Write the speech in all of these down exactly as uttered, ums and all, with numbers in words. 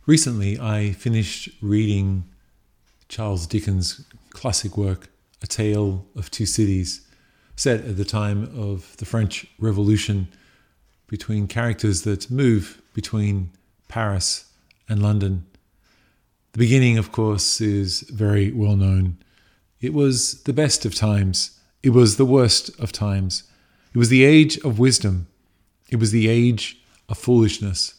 Recently, I finished reading Charles Dickens' classic work, A Tale of Two Cities, set at the time of the French Revolution, between characters that move between Paris and London. The beginning, of course, is very well known. It was the best of times. It was the worst of times. It was the age of wisdom. It was the age of foolishness.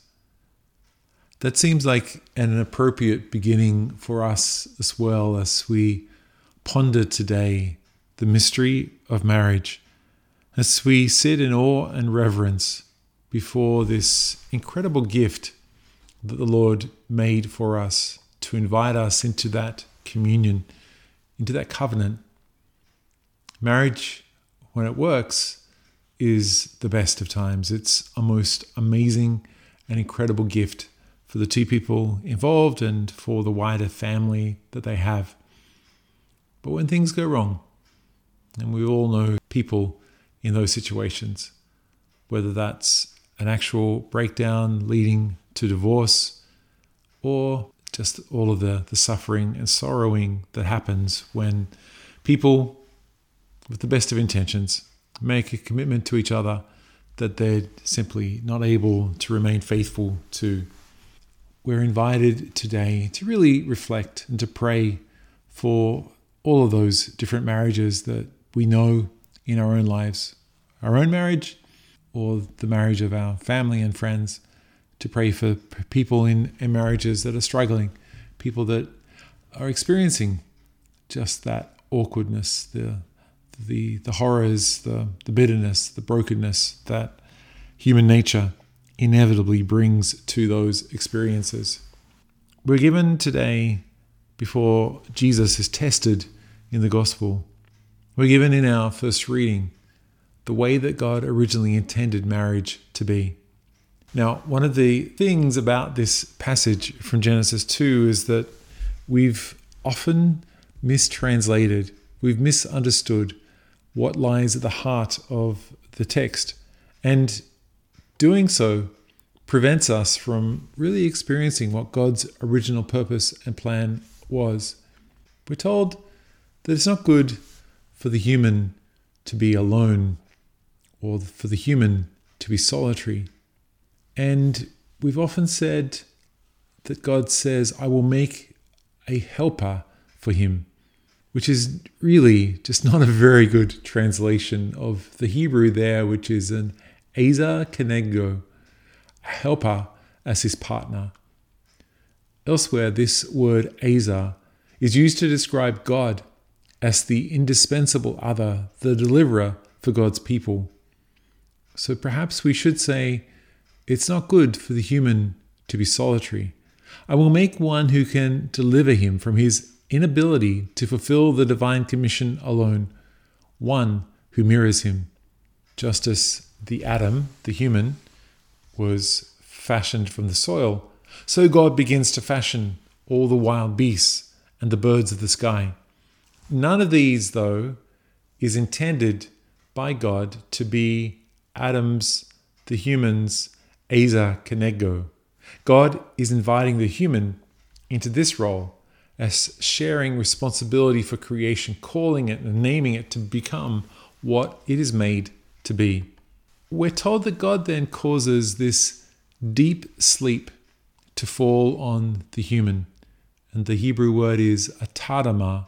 That seems like an appropriate beginning for us as well as we ponder today the mystery of marriage, as we sit in awe and reverence before this incredible gift that the Lord made for us to invite us into that communion, into that covenant. Marriage, when it works, is the best of times. It's a most amazing and incredible gift for the two people involved and for the wider family that they have. But when things go wrong, and we all know people in those situations, whether that's an actual breakdown leading to divorce or just all of the, the suffering and sorrowing that happens when people with the best of intentions make a commitment to each other that they're simply not able to remain faithful to. We're invited today to really reflect and to pray for all of those different marriages that we know in our own lives, our own marriage or the marriage of our family and friends, to pray for people in, in marriages that are struggling, people that are experiencing just that awkwardness, the the the horrors, the, the bitterness, the brokenness that human nature inevitably brings to those experiences. We're given today, before Jesus is tested in the gospel, we're given in our first reading the way that God originally intended marriage to be. Now, one of the things about this passage from Genesis two is that we've often mistranslated, we've misunderstood what lies at the heart of the text. And doing so prevents us from really experiencing what God's original purpose and plan was. We're told that it's not good for the human to be alone or for the human to be solitary. And we've often said that God says, I will make a helper for him, which is really just not a very good translation of the Hebrew there, which is an Ezer Kenegdo, a helper as his partner. Elsewhere, this word Ezer is used to describe God as the indispensable other, the deliverer for God's people. So perhaps we should say, it's not good for the human to be solitary. I will make one who can deliver him from his inability to fulfill the divine commission alone, one who mirrors him, just as the Adam, the human, was fashioned from the soil, so God begins to fashion all the wild beasts and the birds of the sky. None of these, though, is intended by God to be Adam's, the human's, Ezer Kenegdo. God is inviting the human into this role as sharing responsibility for creation, calling it and naming it to become what it is made to be. We're told that God then causes this deep sleep to fall on the human. And the Hebrew word is atadama.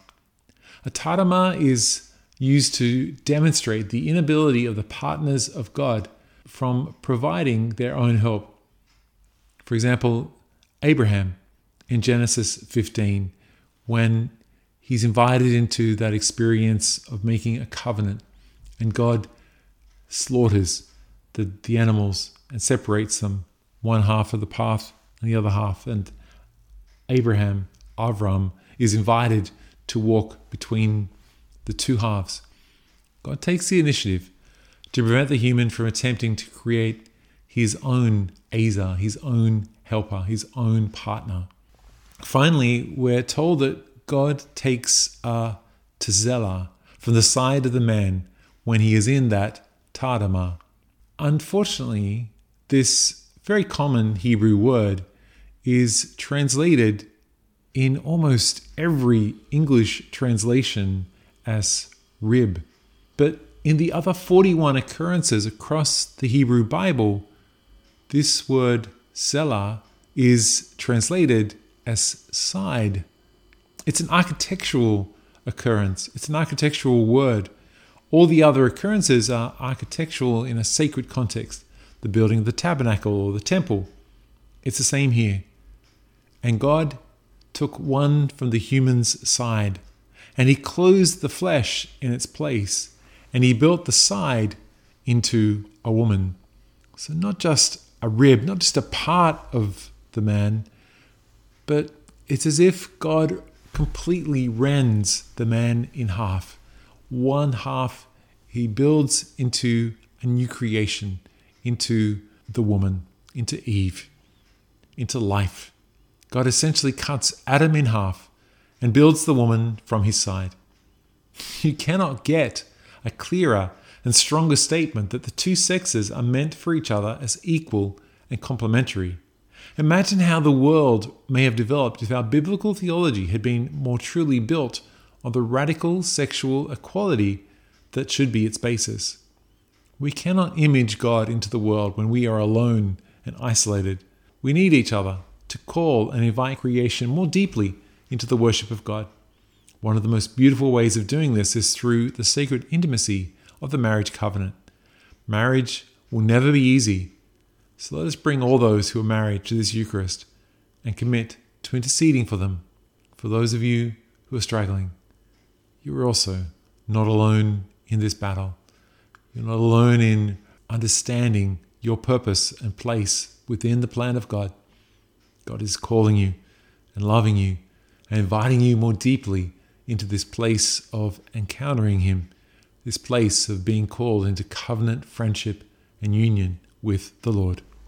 Atadama is used to demonstrate the inability of the partners of God from providing their own help. For example, Abraham in Genesis fifteen, when he's invited into that experience of making a covenant, and God slaughters the, the animals and separates them, one half of the path and the other half. And Abraham, Avram, is invited to walk between the two halves. God takes the initiative to prevent the human from attempting to create his own Ezer, his own helper, his own partner. Finally, we're told that God takes a tezela from the side of the man when he is in that tadama. Unfortunately, this very common Hebrew word is translated in almost every English translation as rib. But in the other forty-one occurrences across the Hebrew Bible, this word selah is translated as side. It's an architectural occurrence. It's an architectural word. All the other occurrences are architectural in a sacred context, the building of the tabernacle or the temple. It's the same here. And God took one from the human's side, and he closed the flesh in its place, and he built the side into a woman. So not just a rib, not just a part of the man, but it's as if God completely rends the man in half. One half he builds into a new creation, into the woman, into Eve, into life. God essentially cuts Adam in half and builds the woman from his side. You cannot get a clearer and stronger statement that the two sexes are meant for each other as equal and complementary. Imagine how the world may have developed if our biblical theology had been more truly built on the radical sexual equality that should be its basis. We cannot image God into the world when we are alone and isolated. We need each other to call and invite creation more deeply into the worship of God. One of the most beautiful ways of doing this is through the sacred intimacy of the marriage covenant. Marriage will never be easy, so let us bring all those who are married to this Eucharist and commit to interceding for them. For those of you who are struggling, you are also not alone in this battle. You're not alone in understanding your purpose and place within the plan of God. God is calling you and loving you and inviting you more deeply into this place of encountering him, this place of being called into covenant friendship and union with the Lord.